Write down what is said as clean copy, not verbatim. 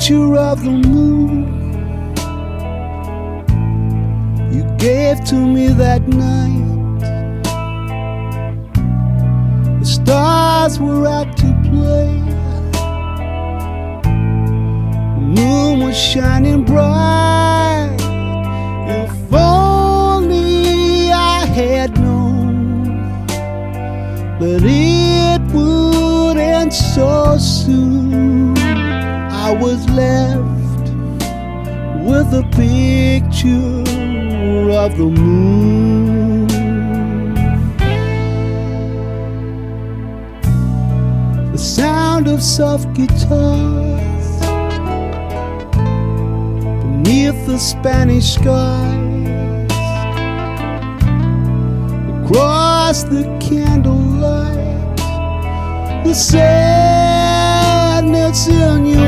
picture of the moon you gave to me that night. The stars were out to play. The moon was shining bright. If only I had known that it would end so soon. I was left with a picture of the moon. The sound of soft guitars beneath the Spanish skies, across the candlelight, the sadness in your